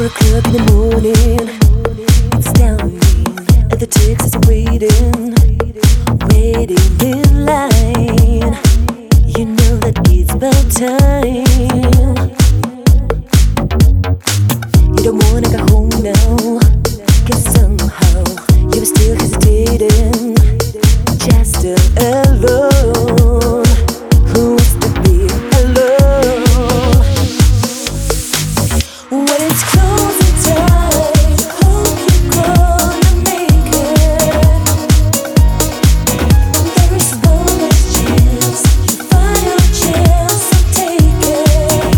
4 o'clock in the morning, it's down and the taxi's waiting in line. You know that it's about time. You don't wanna go home now, 'cause somehow you're still hesitating, just alone. Who wants to be alone? When it's closing time, hope you're gonna make it. There is one last chance, your final chance, so take it.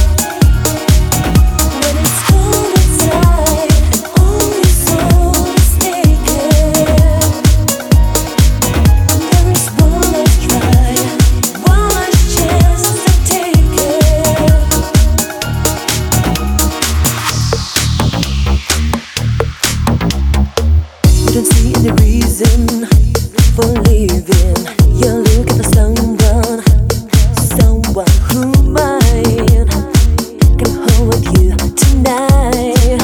When it's cold inside and all your soul is naked, there is one last try, one last chance, so take it. You don't see any reason for leaving. You're looking for someone who might come home with you tonight.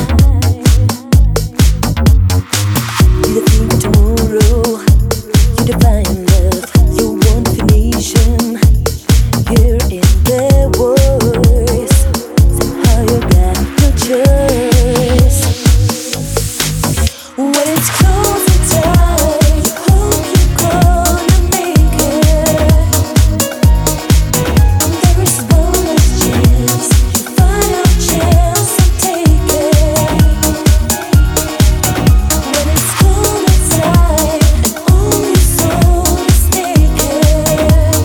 You think tomorrow you define love. You want definition. Hear in their voice. Somehow you got no choice. When it's closing time, hope you're gonna make it. There is one last chance, your final chance, so take it. When it's cold inside and all your soul is naked,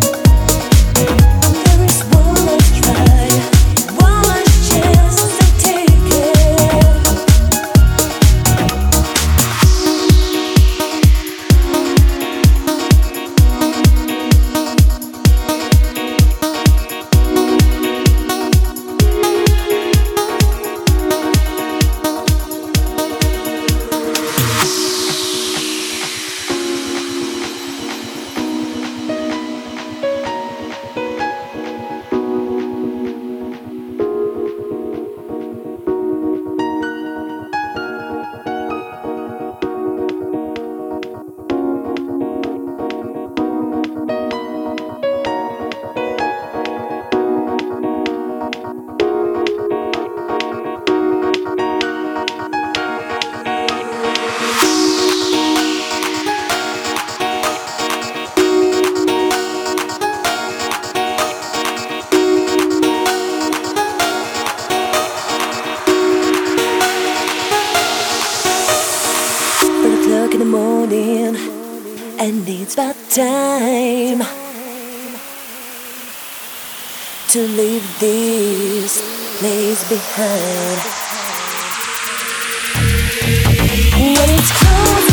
there is one last try, one last chance, so take it. In the morning, and it's about time to leave this place behind. When it's cold